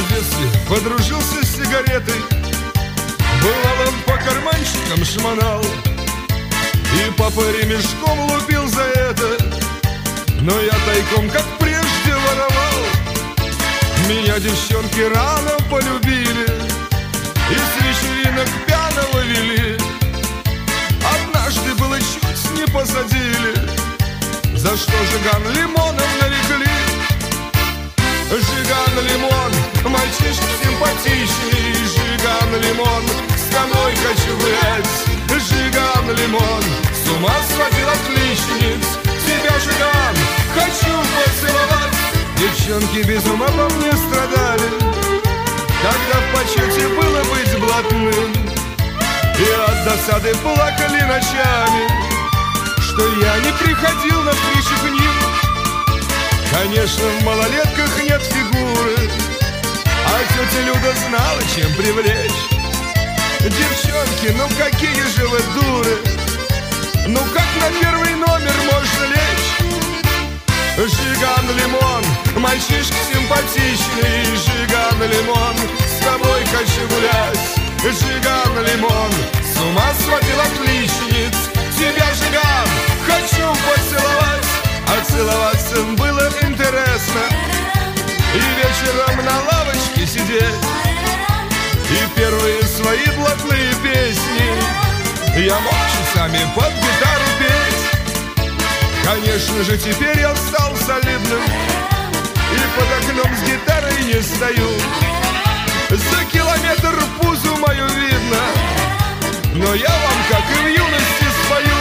в детстве подружился с сигаретой, бывало по карманчикам шмонал, и папа ремешком лупил за это, но я тайком, как прежде, воровал. Меня девчонки рано полюбили и с вечеринок пьяного вели. Однажды было чуть не посадили, за что Жиган лимоном нарекли. Жиган лимон, мальчишка симпатичный, Жиган лимон, с тобой хочу гулять. Жиган лимон, с ума сводил отличниц, тебя, Жиган, хочу поцеловать. Девчонки без ума по мне страдали, когда в почете было быть блатным, и от досады плакали ночами, что я не приходил на встречу к ним. Конечно, в малолетках нет фигуры, а тетя Люда знала, чем привлечь. Девчонки, ну какие же вы дуры, ну как на первый номер можно лечь? Жиган лимон, мальчишка симпатичный, Жиган лимон, с тобой хочу гулять. Жиган лимон, с ума сводил отличниц, тебя, Жиган, хочу поцеловать. А целоваться было интересно, и вечером на лавочке сидеть, и первые свои блатные песни я мог часами под гитару петь. Конечно же, теперь я стал солидным, и под окном с гитарой не стою. За километр пузу мою видно, но я вам, как и в юности, спою.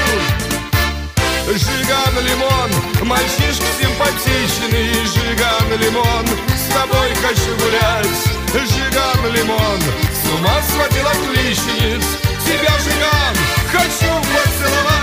Жиган лимон, мальчишка симпатичный, Жиган лимон, с тобой хочу гулять. Жиган лимон, с ума сводил отличниц, тебя, Жиган, хочу поцеловать.